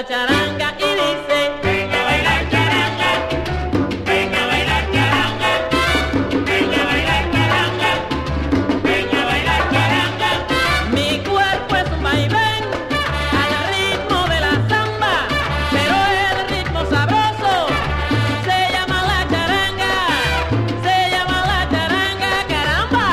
la charanga y dice: venga a bailar charanga, venga a bailar charanga, venga a bailar charanga, venga a bailar charanga. Mi cuerpo es un vaivén al ritmo de la samba, pero el ritmo sabroso se llama la charanga, se llama la charanga, caramba.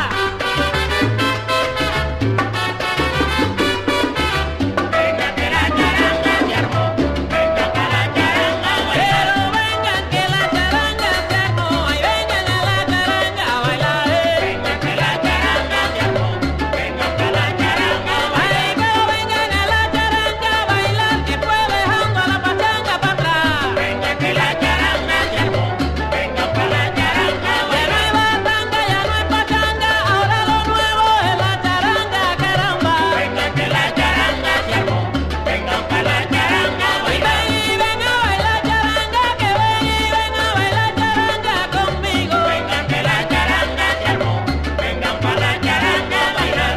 Venga que la charanga se armó, venga que la charanga a bailar. Pero venga que la charanga se armó, ay vengan a la charanga a bailar. Venga que la charanga se armó, venga que la charanga a bailar. Ay, pero vengan a la charanga a bailar, que fue dejando a la pachanga para atrás. Venga que la charanga se armó, venga que la charanga a bailar. Ya no hay batanga, ya no hay pachanga, ahora lo nuevo es la charanga, caramba. Venga que la charanga se armó, venga que la charanga a bailar. Y ven a bailar charanga, que ven y ven a bailar charanga conmigo. Venga que la charanga se armó, venga para la charanga a bailar.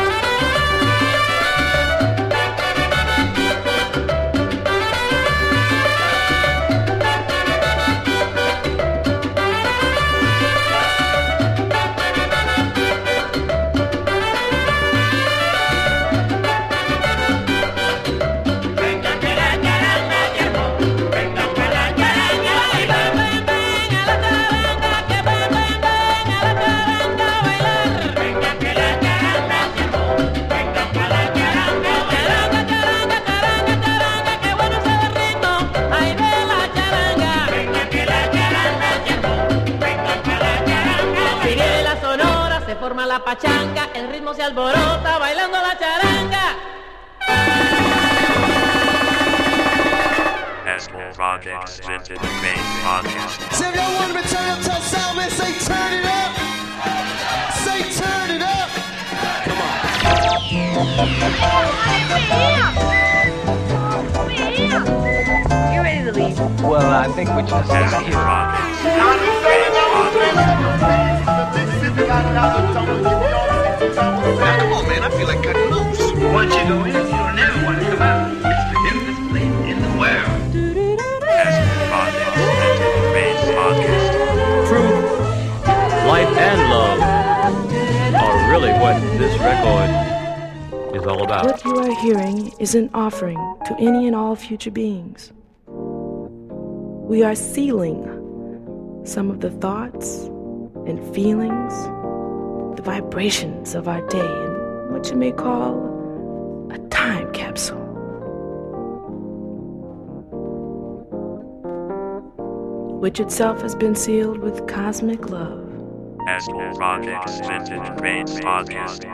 Venga que la charanga se armó, venga para la charanga a bailar. Ven a la charanga, que ven a la charanga a bailar. Venga que la charanga se armó, venga para la charanga a bailar. Charanga, charanga, charanga, charanga, qué bueno se ve el ritmo, ahí ve la charanga. Venga que la charanga se armó, venga para la charanga a bailar. Sigue la sonora, se forma la pachanga, el ritmo se alborota bailando la charanga. Asshole Projects Vintage Bass Podcast. So if y'all want me to turn up to a sound, man, say turn it up. Say turn it up. Come on. You ready to leave? Well, I think we just Asshole stay here. Projects Vintage Bass Now, come on, man. I feel like cutting loose. Once you go in, you'll never want to come out. It's the hippest place in the world. Podcast. Asshole Projects Vintage Bass Podcast. Truth, life, and love are really what this record is all about. What you are hearing is an offering to any and all future beings. We are sealing some of the thoughts and feelings, the vibrations of our day in what you may call a time capsule. Which itself has been sealed with cosmic love. Asshole Projects Vintage Bass Podcast.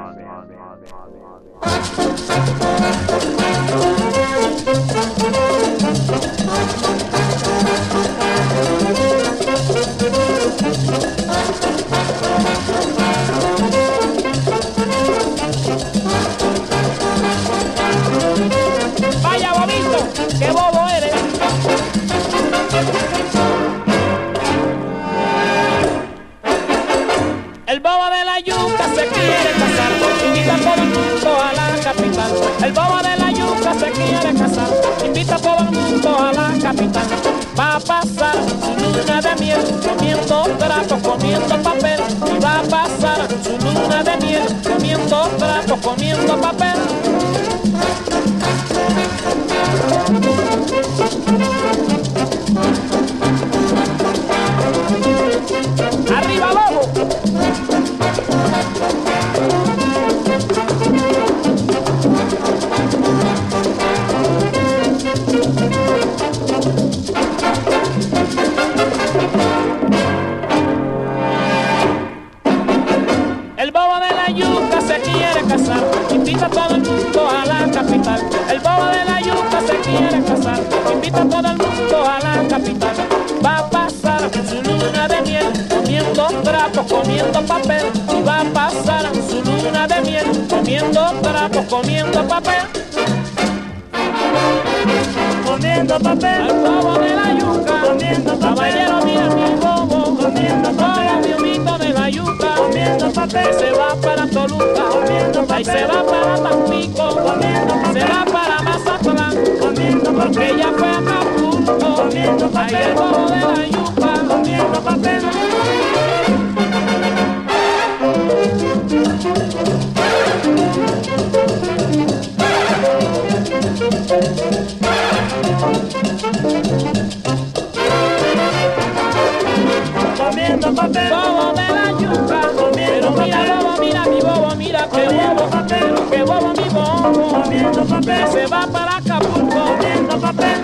Vaya bobito, qué bobo eres. El bobo de la yuca se quiere casar, invita a todo el mundo a la capital. El bobo de la yuca se quiere casar, invita a todo el mundo a la capital. Va a pasar su luna de miel, comiendo trapo, comiendo papel. Y va a pasar su luna de miel, comiendo trapo, comiendo papel. ¡Arriba, bobo! El bobo de la yuca se quiere casar, invita a todo el mundo a la capital. El bobo de la yuca se quiere casar, invita a todo el mundo a la capital. Va a pasar su luna de miel, comiendo trapos, comiendo papel. Y va a pasar su luna de miel, comiendo trapos, comiendo papel. Comiendo papel. El bobo de la yuca, comiendo papel. Caballero, mira mi bobo, comiendo papel. Mi omito de la yuca, comiendo papel. Se va para Toluca, comiendo papel. Ahí se va para Tampico, comiendo papel. Se va para Mazatlán, comiendo porque ella fue a Acapulco, ahí el bobo de la yuca, comiendo papel. Comiendo papel, bobo de la yuca, pero mira bobo, mira mi bobo, mira que bobo, pero que bobo mi bobo, comiendo papel, se va para Acapulco, comiendo papel.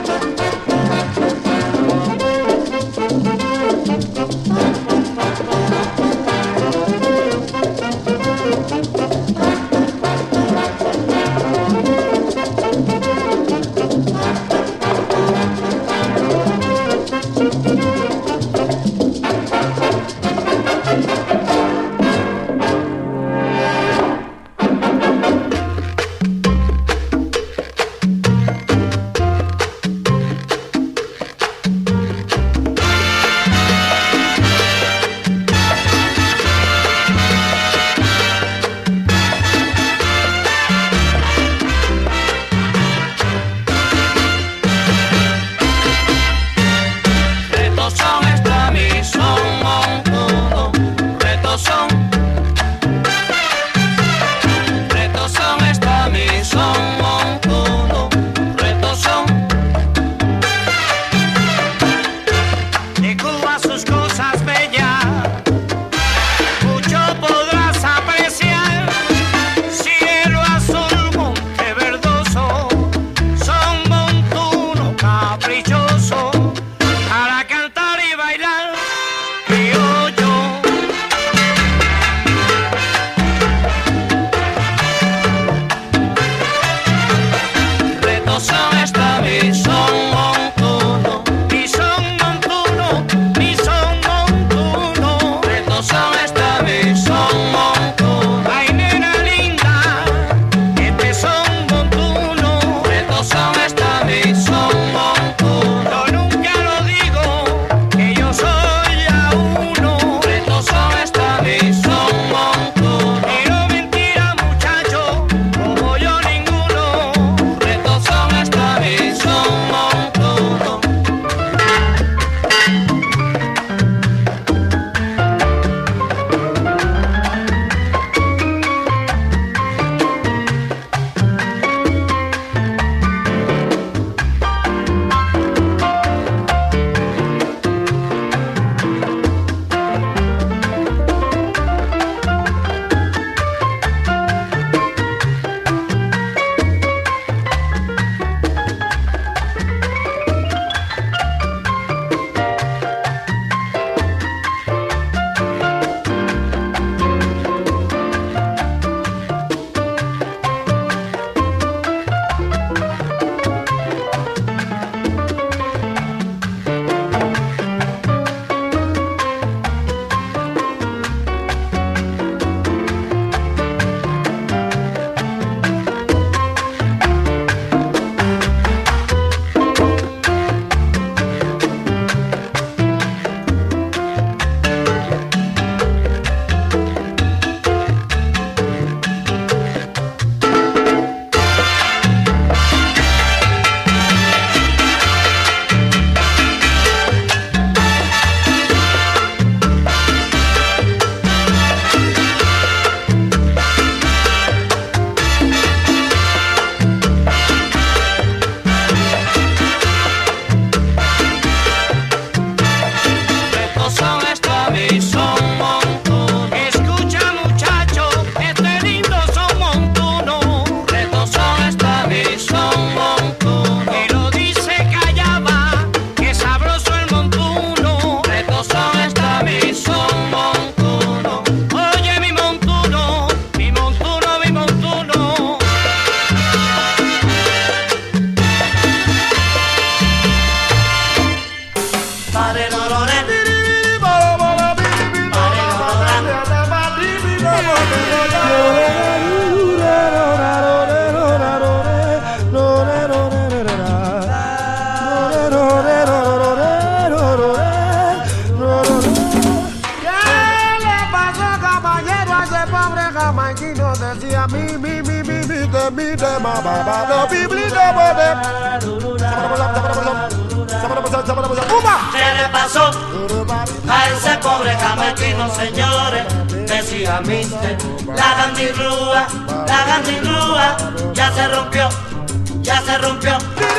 ¿Qué le pasó a ese pobre jamaiquino, señores? Decía mister, la gandinrúa, ya se rompió, ya se rompió.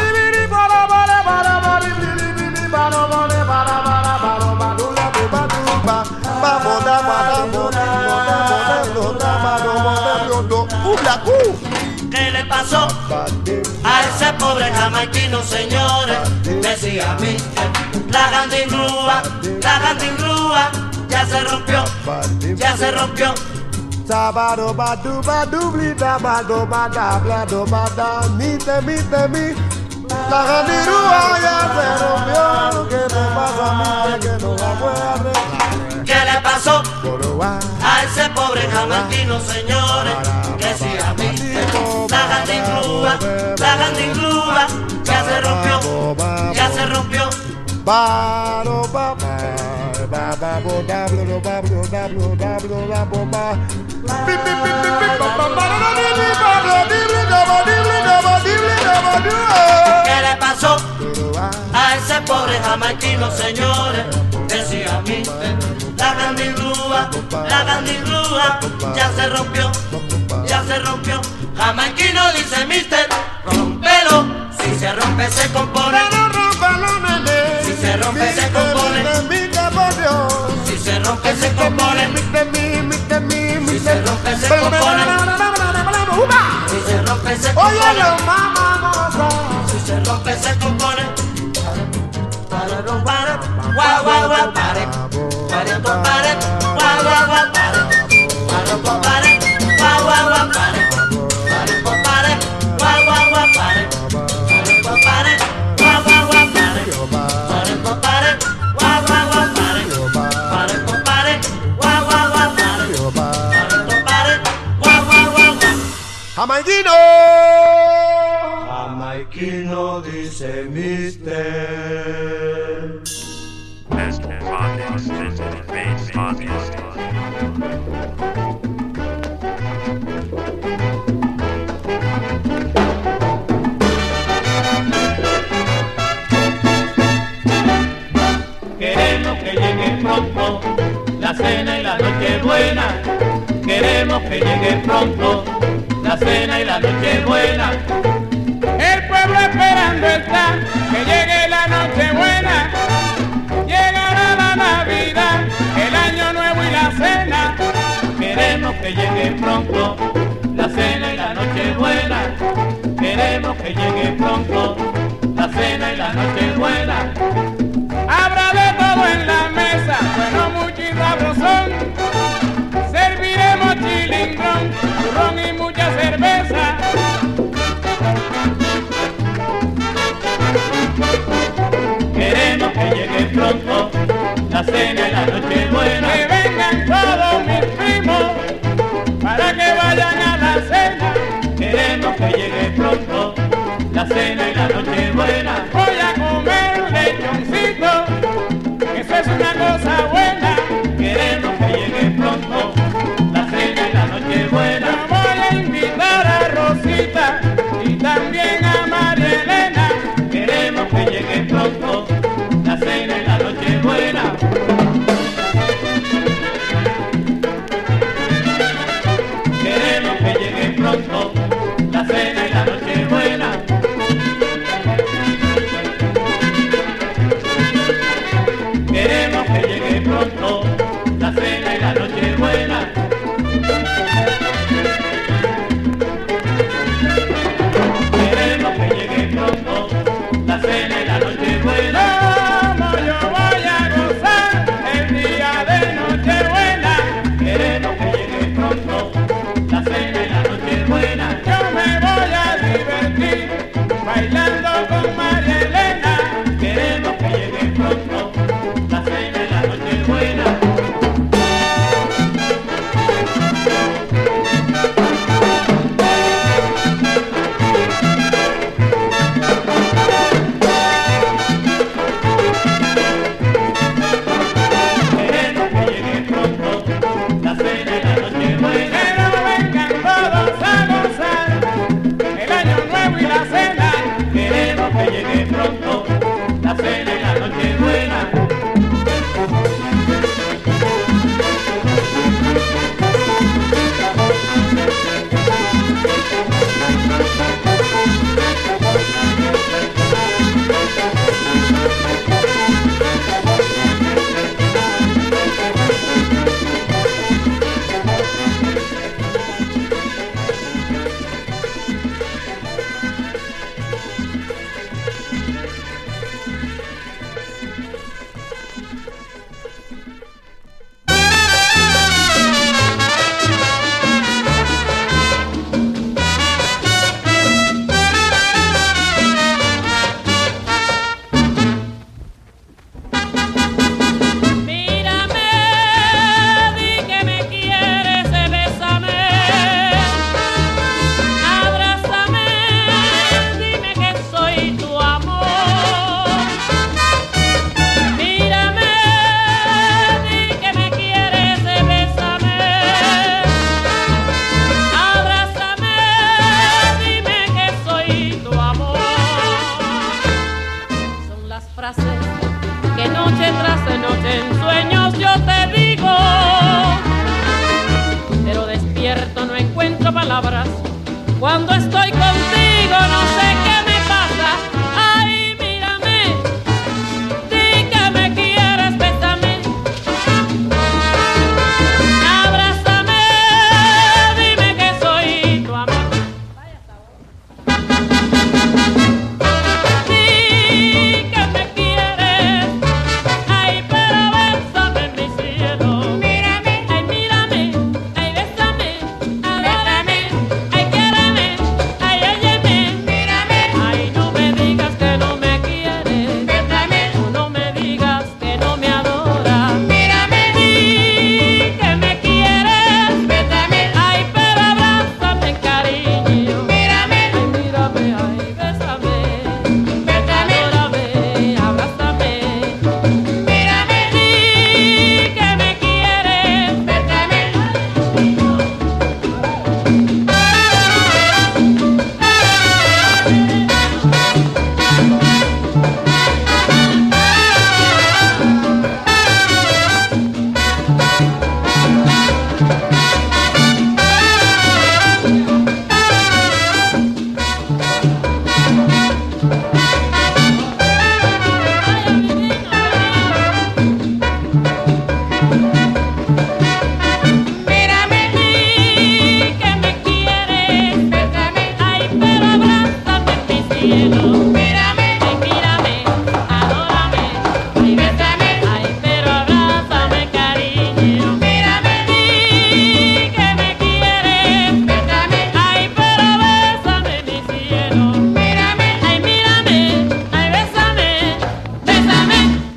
¿Qué le pasó a ese pobre jamaiquino, señores? Decía mister, la gandinrúa, ya se rompió, ya se rompió. Sabado badu badu blida bado bada blado bada mite mite mi. La gandinrúa ya se rompió. ¿Qué te pasa a mí que no la puedo arreglar? ¿Qué le pasó a ese pobre jamaiquino, señores? Decía mister, la gandinrúa, ya se rompió, ya se rompió. Bado baba baba boda blo blo blo blo blo baba. ¿Qué le pasó a ese pobre jamaiquino, señores? Decía mister, la gandinrúa, ya se rompió, ya se rompió. Jamaiquino dice mister, rompelo, si se rompe se compone. Si se rompe se compone. Si se rompe se compone. Si se rompe se compone. Si se rompe se compone. Si se rompe se compone. Pare, guau guau guau, pare, pare, pare, guau guau guau, pare, pare, pare, guau guau guau, pare, pare, pare, guau guau guau, pare, pare, pare, guau guau guau, pare, pare, pare, guau guau guau, pare, pare, pare, guau guau guau, pare, pare, pare, guau guau guau. Jamaiquino. Jamaiquino dice mister. Queremos que llegue pronto la cena y la noche buena. Queremos que llegue pronto la cena y la noche buena. El pueblo esperando está que llegue la noche buena. Llegará la Navidad, el año nuevo y la cena. Queremos que llegue pronto la cena y la noche buena. Queremos que llegue pronto la cena y la noche buena. Habrá de todo en la mesa, bueno, mucho y sabrosón. Serviremos chilindrón, turrón y mucha cerveza. Queremos que llegue pronto la cena y la noche buena. Que vengan todos mis primos para que vayan a la cena. Queremos que llegue pronto la cena y la noche buena. Voy a comer un lechoncito, que eso es una cosa buena. Queremos que llegue pronto la cena y la noche buena. Yo voy a invitar a Rosita y también a María Elena. Queremos que llegue pronto la cena y la noche buena. Queremos que llegue pronto la cena y la noche buena. palabras. Cuando estoy contigo no sé qué me pasa. Ay, mírame, di que me quieres, bésame, abrázame, dime que soy tu amor. Di que me quieres, ay, pero bésame, mi cielo. Mírame, ay, mírame, ay, bésame, adórame, ay, quiéreme, ay, óyeme, mírame, ay, no me digas que no me quieres, bésame, tú no me digas que no me adoras, mírame, di que me quieres, bésame, ay, pero abrázame, cariño, mírame, ay, mírame, ay, bésame, adórame, abrázame, mírame, di que me quieres, bésame. Mírame, di que me quieres, bésame, ay, pero abrázame, mi cielo. Mírame, ay, mírame, adórame, ay, bésame, ay, pero abrázame, cariño. Mírame, di que me quieres, bésame, ay, pero bésame, mi cielo. Mírame, ay, mírame, ay, bésame, bésame.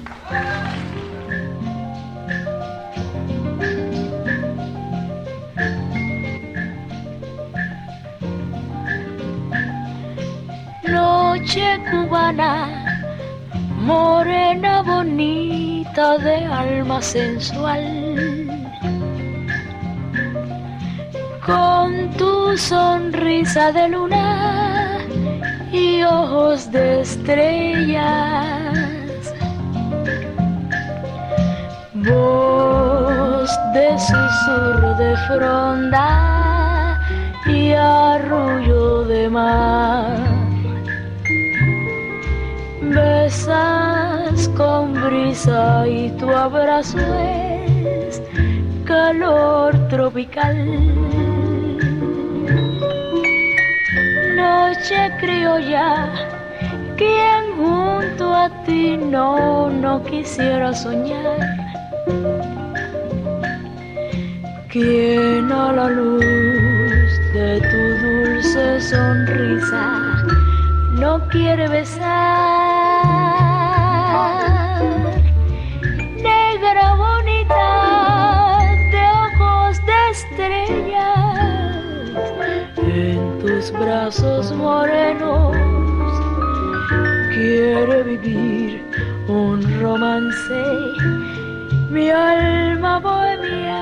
Noche cubana, morena bonita de alma sensual, con tu sonrisa de luna y ojos de estrellas, voz de susurro de fronda y arrullo de mar. Besas con brisa y tu abrazo es calor tropical. Noche criolla, quien junto a ti no quisiera soñar. Quien a la luz de tu dulce sonrisa no quiere besar. Negra bonita de ojos de estrellas, en tus brazos morenos quiere vivir un romance, mi alma bohemia.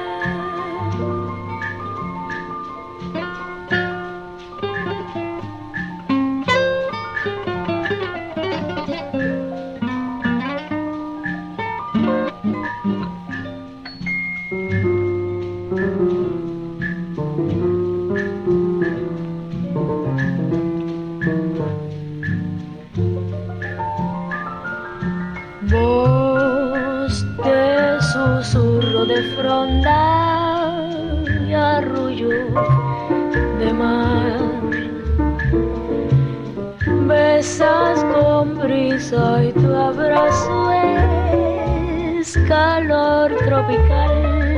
Voz de susurro de fronda y arrullo de mar, besas con brisa y tu abrazo es calor tropical.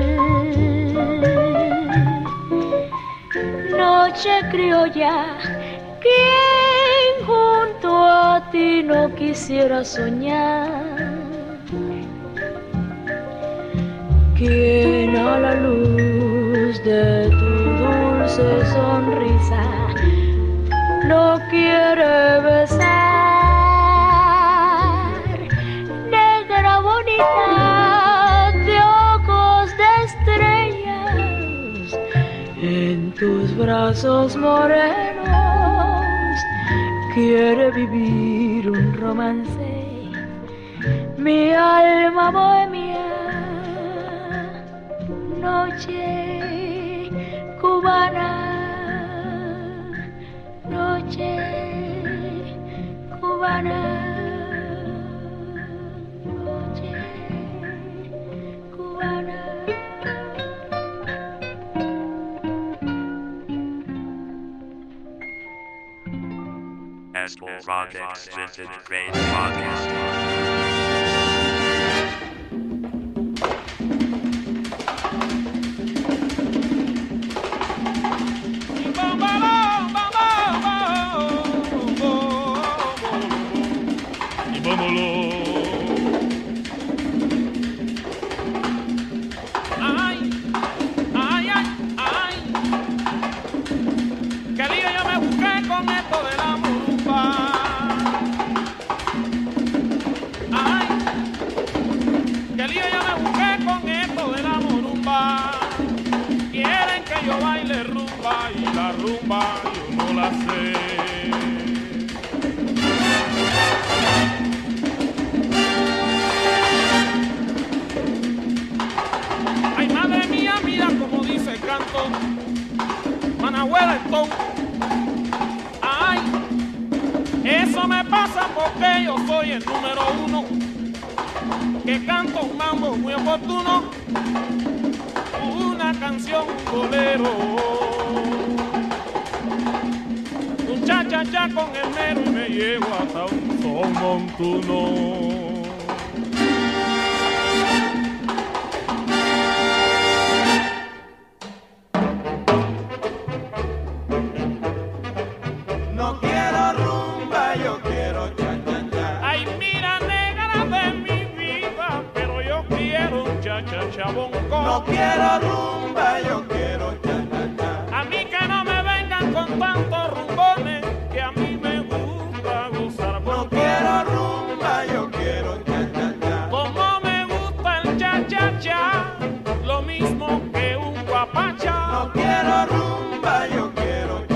Noche criolla, ¿quién junto a ti no quisiera soñar? ¿Quién a la luz de tu dulce sonrisa no quiere besar? Negra bonita de ojos de estrellas, en tus brazos morenos quiere vivir un romance, mi alma bohemia. Noche cubana, Project's Vintage Bass Podcast. Y la rumba yo no la sé. Ay, madre mía, mira como dice el canto Manahuela Stone. Ay, eso me pasa porque yo soy el número uno, que canto un mambo muy oportuno, una canción, un bolero. Cha-cha-cha con el mero y me llevo hasta un son montuno. No quiero rumba, yo quiero cha-cha-cha. Ay, mira, negra de mi vida, pero yo quiero un cha-cha-cha bongo. No quiero rumba, yo quiero cha-cha-cha. A mí que no me vengan con tantos rumbones, que a mí me gusta gozar bongo. No quiero rumba, yo quiero cha-cha-cha. Como me gusta el cha-cha-cha, lo mismo que un guapacha. No quiero rumba, yo quiero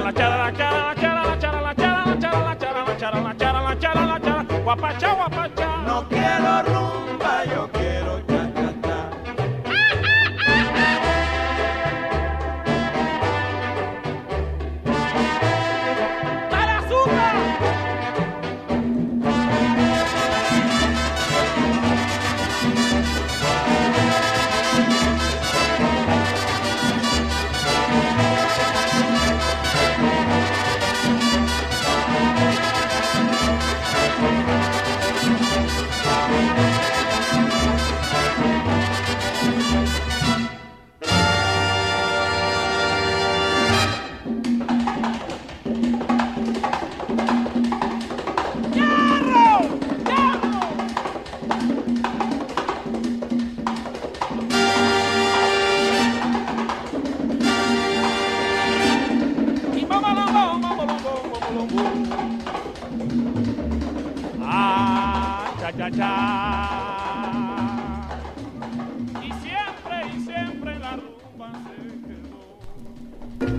guapacha, guapacha. No quiero rumba, yo quiero cha-cha-cha. ¡Dale azúcar! Y siempre la rumba se quedó.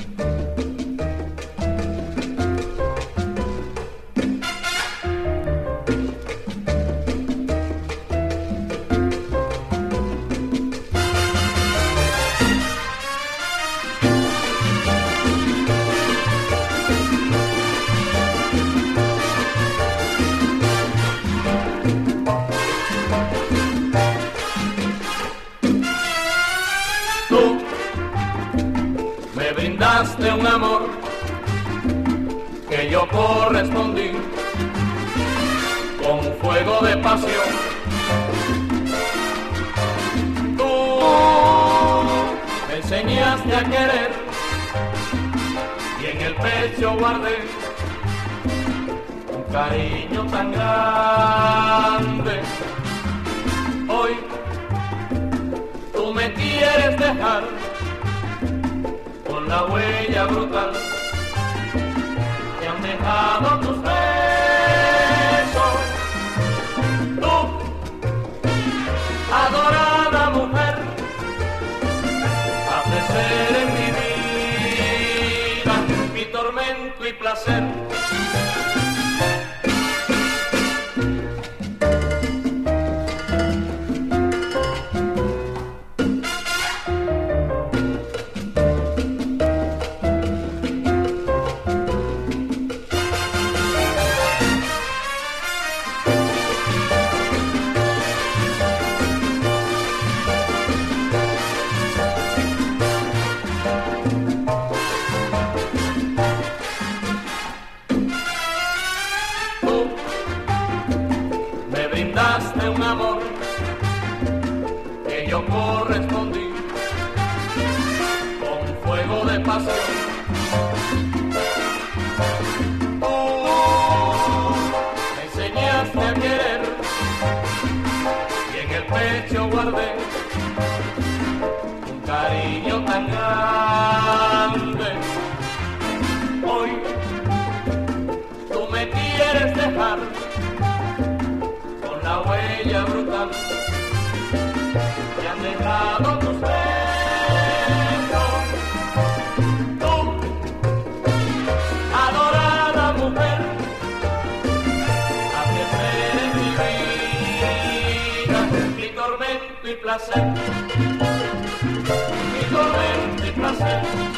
De un amor que yo correspondí con un fuego de pasión. Tú me enseñaste a querer y en el pecho guardé un cariño tan grande. Hoy tú me quieres dejar la huella brutal que han dejado tus besos. Tú, adorada mujer, has de ser en mi vida mi tormento y placer. correspondí con fuego de pasión. Tú me enseñaste a querer y en el pecho guardé un cariño tan grande. Hoy tú me quieres dejar con la huella brutal que han dejado tus besos. Tú, adorada mujer, haces ser en mi vida mi tormento y placer, mi tormento y placer,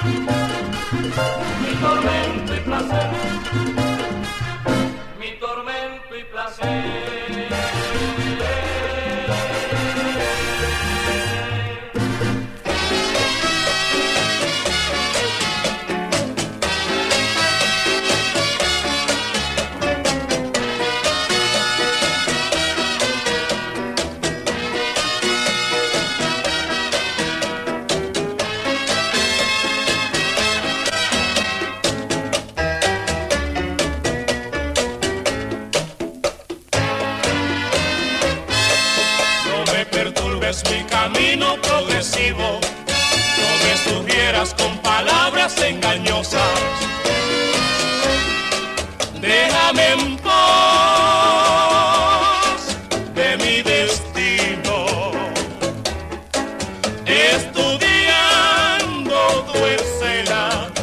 mi tormento y placer, mi tormento y placer. Mi camino progresivo, no me sugieras con palabras engañosas. Déjame en paz de mi destino, estudiando tu escena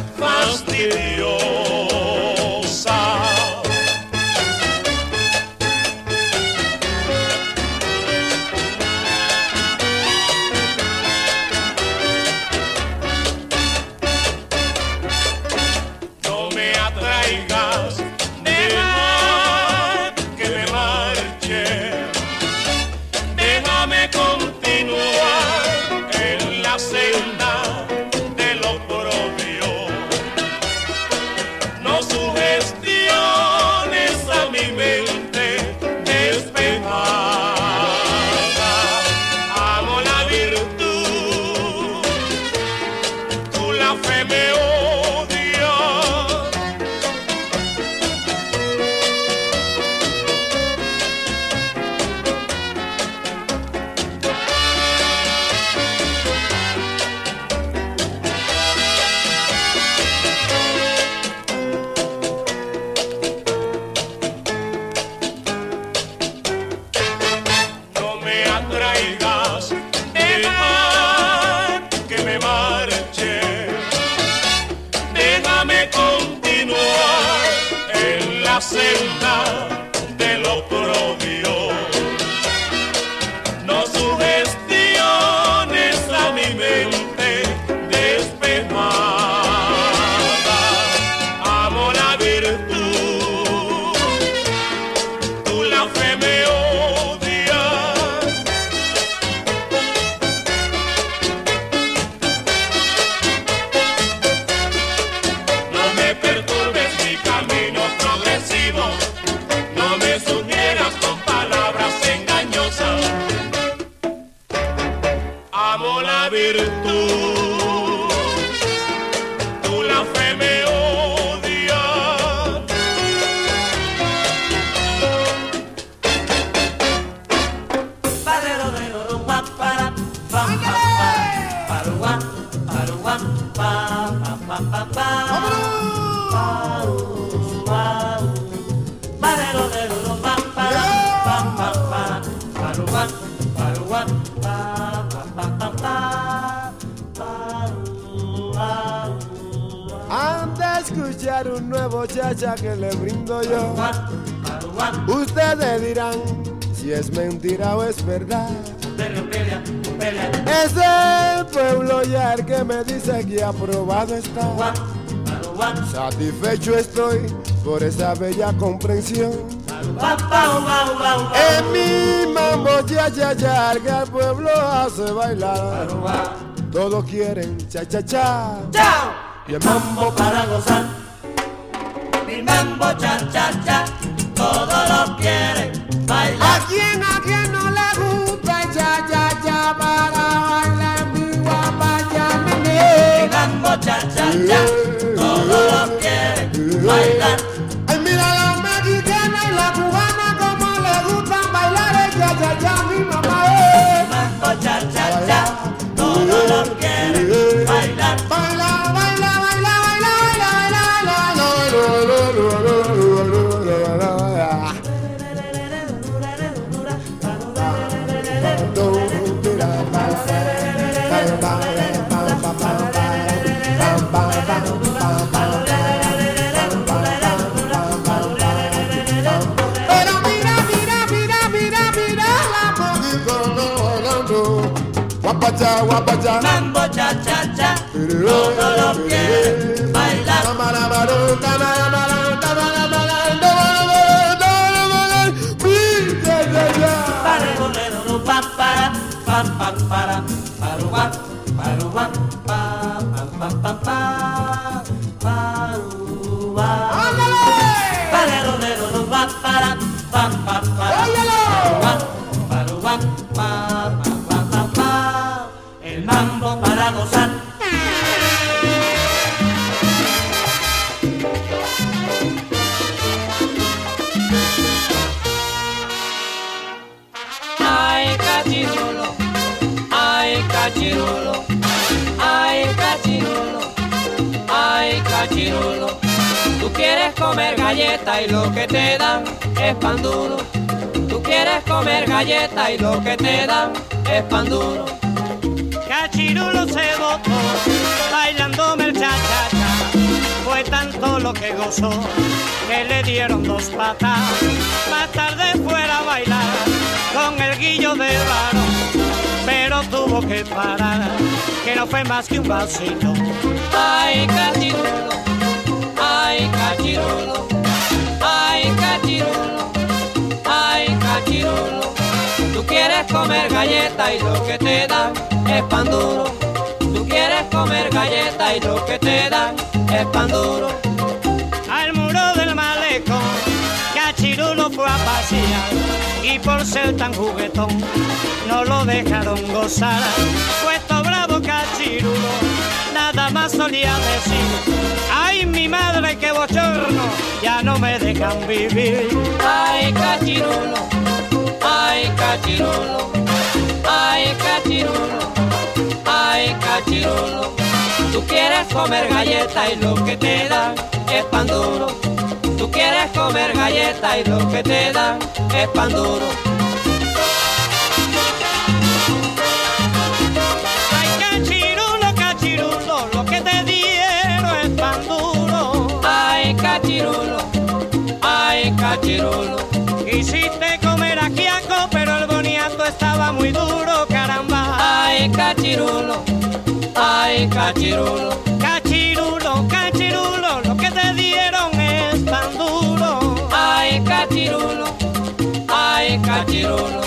fastidiosa. Senda de lo propio, no sugestiones a mi mente despejada. Amo la virtud, tú la fe me odias. No me perturbes mi camino progresivo, no me sugieras con palabras engañosas. Amo la virtud, tú la fe me odias. Anda a escuchar un nuevo chacha que le brindo yo. Ustedes dirán si es mentira o es verdad. Es el pueblo ya el que me dice que aprobado está. Satisfecho estoy por esa bella comprensión. En mi mambo ya ya ya que el pueblo hace bailar. Todos quieren cha cha cha. Y el mambo para gozar. Mi mambo cha cha cha. Todos lo quieren bailar. ¿A quién no le gusta el cha cha cha para Guapacha, guapacha, mambo cha cha cha, todos los quieren bailar. Para bolero no pa para, pa pa para, paruwa, paruwa, pa pa pa pa pa, paruwa. Para bolero no pa para, pa pa para, paruwa, paruwa, pa pa pa pa. El mambo para gozar. Ay, cachirulo, ay, cachirulo, ay, cachirulo, ay, cachirulo. Tú quieres comer galleta y lo que te dan es pan duro. Tú quieres comer galleta y lo que te dan es pan duro. Cachirulo se botó bailándome el cha-cha-cha. Fue tanto lo que gozó que le dieron dos patas. Más tarde fuera a bailar con el guillo de varón, pero tuvo que parar, que no fue más que un vasito. Ay, cachirulo, ay, cachirulo, ay, cachirulo, ay, cachirulo. Tú quieres comer galleta y lo que te dan es pan duro. Tú quieres comer galleta y lo que te dan es pan duro. Al muro del malecón, cachirulo fue a pasear y por ser tan juguetón no lo dejaron gozar. Puesto bravo cachirulo, nada más solía decir: ay, mi madre, qué bochorno, ya no me dejan vivir. Ay, cachirulo, ay, cachirulo, ay, cachirulo, ay, cachirulo. Tú quieres comer galleta y lo que te dan es pan duro. Tú quieres comer galleta y lo que te dan es pan duro. Ay, cachirulo, cachirulo, lo que te dieron es pan duro. Ay, cachirulo, ay, cachirulo. Quisiste comer ajiaco, pero el boniato estaba muy duro, caramba. Ay, cachirulo, ay, cachirulo. Cachirulo, cachirulo, lo que te dieron es pan duro. Ay, cachirulo, ay, cachirulo.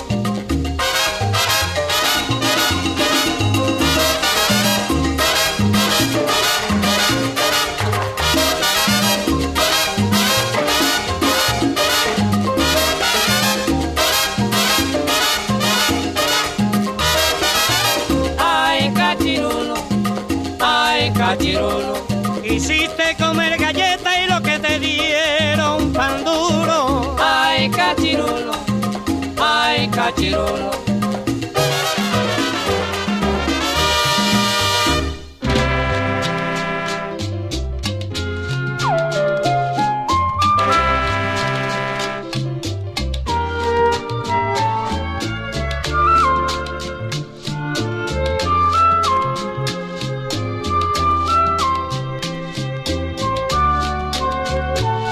Cachirulo, quisiste comer galleta y lo que te dieron pan duro. Ay, cachirulo, ay, cachirulo.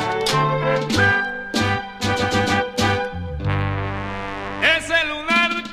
Ese lunar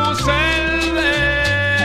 puse el dedo.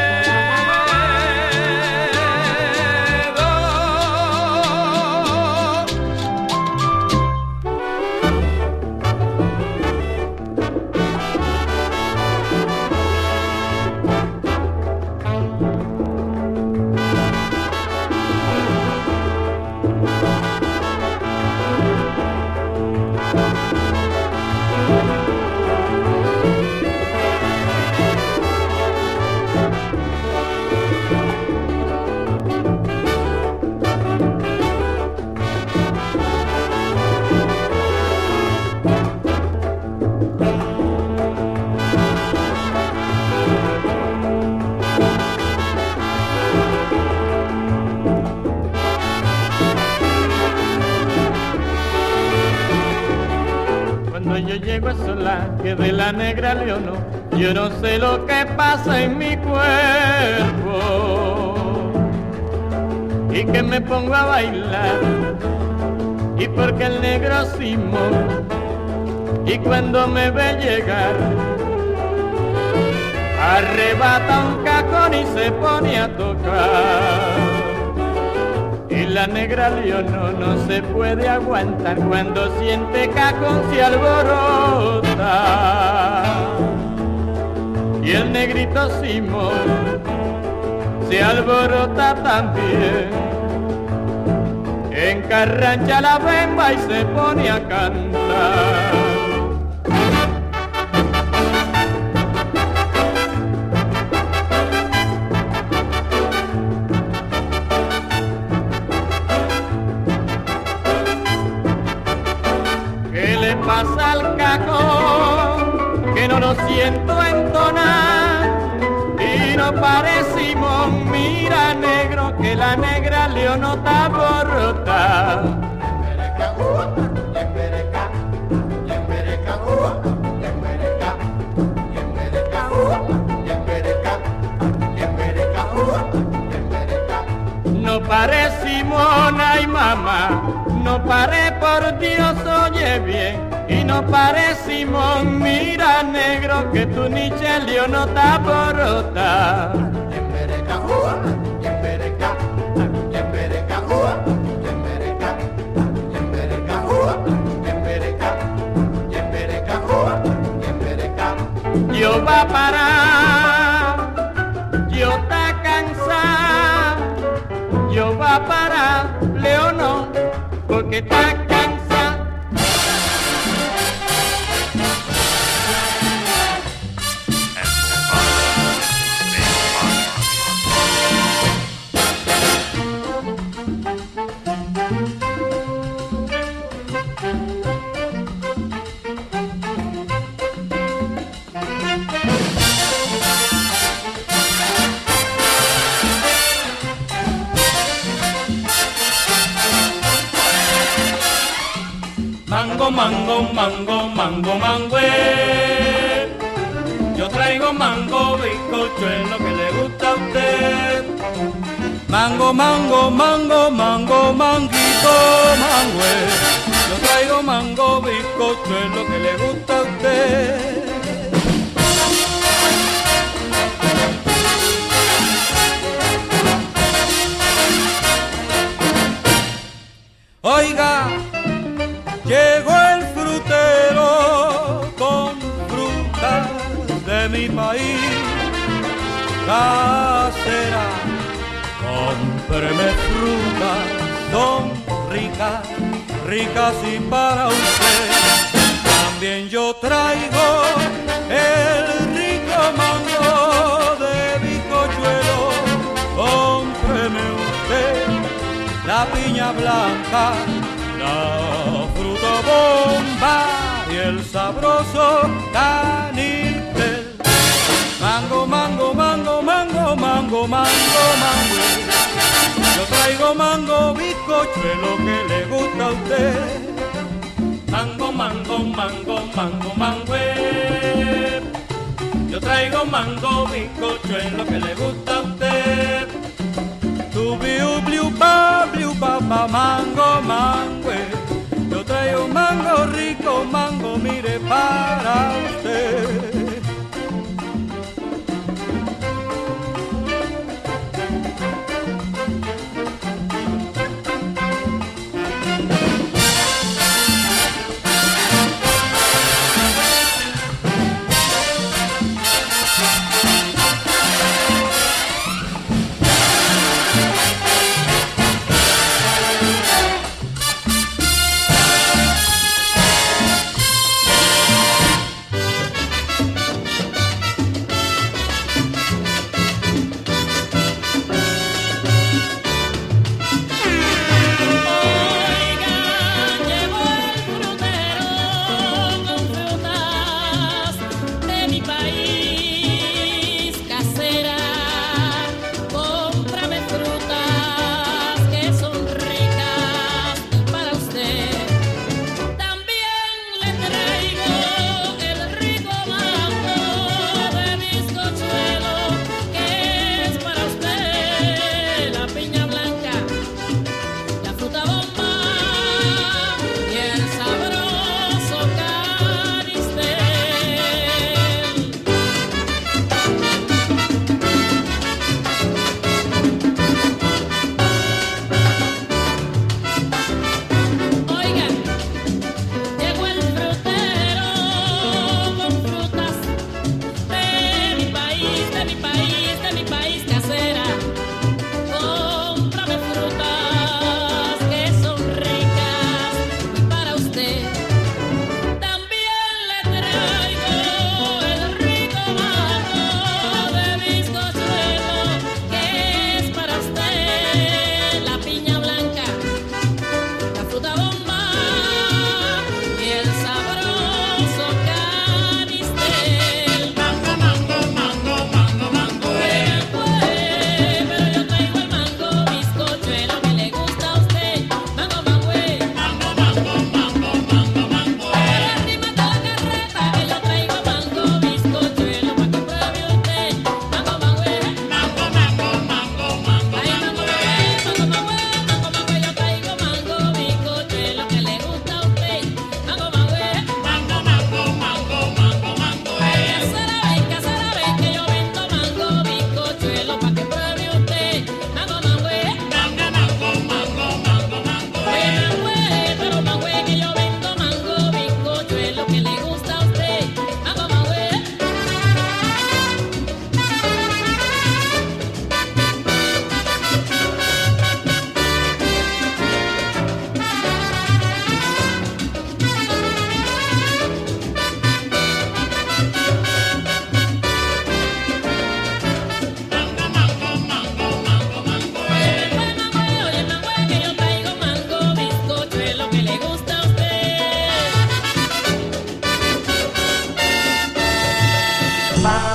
Yo llego a sola que de la negra leono, yo no sé lo que pasa en mi cuerpo y que me pongo a bailar y porque el negro Simón y cuando me ve llegar arrebata un cajón y se pone a tocar. Y la negra leono no se puede aguantar cuando siente cajón se alborota. Y el negrito Simón se alborota también. Encarrancha la bemba y se pone a cantar. Pasa al cajón, que no lo siento entonar, y no parecimos, mira negro, que la negra leono está borrota. No parecimos, ay mamá, no paré por Dios, oye bien. Y no parecimos, mira negro, que tu niche leono está borrota. Yo va a parar, yo está cansado, yo va a parar, leono, porque está cansado. Mango, mango, mango, mangüe. Yo traigo mango, bizcocho, es lo que le gusta a usted. Mango, mango, mango, mango, manguito, mangüe. Yo traigo mango, bizcocho, es lo que le gusta a usted. Oiga, llegó el frutero con frutas de mi país, casera, cómpreme frutas, son ricas, ricas y para usted. También yo traigo el rico mango de bizcochuelo, cómpreme usted la piña blanca, la fruta bomba y el sabroso caníbal. Mango, mango, mango, mango, mango, mango, mango. Yo traigo mango, bizcocho, es lo que le gusta a usted. Mango, mango, mango, mango, mango. Yo traigo mango, bizcocho, es lo que le gusta a usted. Tu bliu pa, mango, mango. Yo traigo mango rico, mango, mire para usted.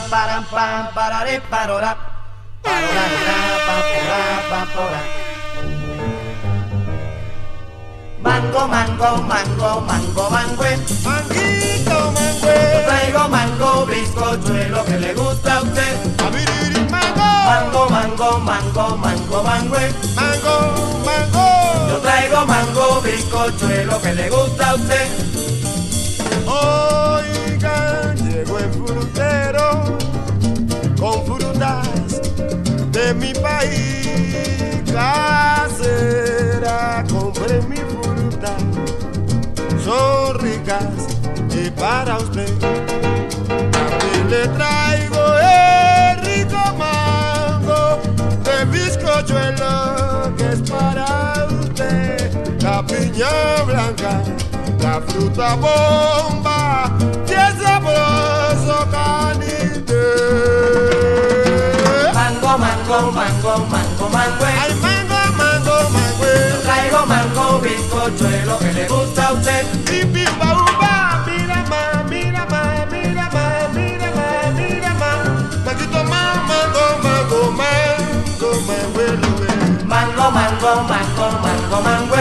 param, pam, pararé, parora. Mango, mango, mango, mango, mangüe. Manguito, mangüe. Traigo mango, bizcochuelo que le gusta a usted. Mango. Mango, mango, mango, mango, mangüe. Mango, mango. Yo traigo mango, bizcochuelo que le gusta a usted. Oigan, llegó el frutero con frutas de mi país casera. Compré mi fruta, son ricas y para usted también le traigo el rico mango de bizcochuelo que es para usted. La piña blanca, la fruta bomba y el sabroso canite. Mango, mango, mango, mango, mangüe. Ay, mango, mango, mangüe. Yo traigo mango, bizcochuelo que le gusta a usted. Y pimba, uva, mira más, mira más, mira más, mira más, mira más. Manguito, mango, mango, mango, manguelo. Mango, mango, mango, mango, mangüe.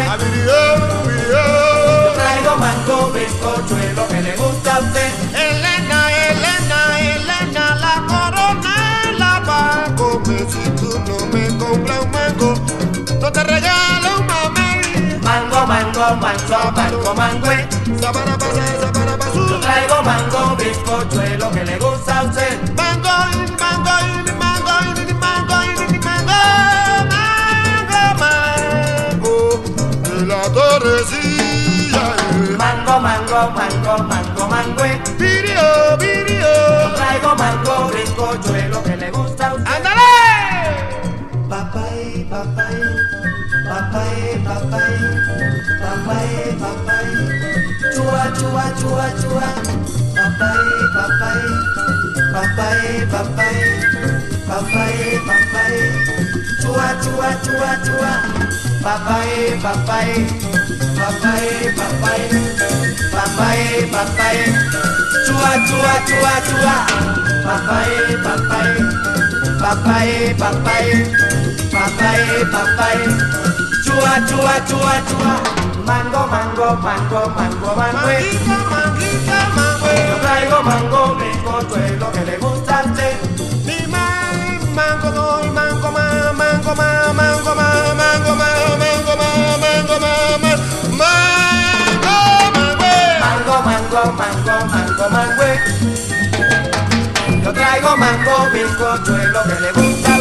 Yo traigo mango, bizcochuelo que le gusta a usted. Elena, Elena, Elena, la corona la va a comer. Si tú no me compras un mango, no te regalo un mamey. Mango, mango, mango, mango, mangüe. Yo traigo mango, bizcochuelo que le gusta a usted. Mango, mango, mango, mango, mango, de la torrecilla. Mango, mango, mango, mango, mangüe. Virio, virio. Yo traigo mango, bizcochuelo que le gusta a usted. ¡Ándale! Papay, papay, papay, papay, papay, papay. Chua, chua, chua, chua. Papay, papay, papay, papay, papay, papay. Chua, chua, chua, chua. Papay, papay, papay, papay, papay, papay. Chua, chua, chua, chua. Papay, papay, papay, papay, papay, papay. Chua, chua, chua, chua. Mango, mango, mango, mango, mangüe. Manguita, mangüe. Yo traigo mango, bizcochuelo que le gusta a usted. Mi mango, doy mango, mango, mango, mango, mango, mango, mango, mango, Mango, mango, mango, mango, mangüe. Yo traigo mango, bizcochuelo que le gusta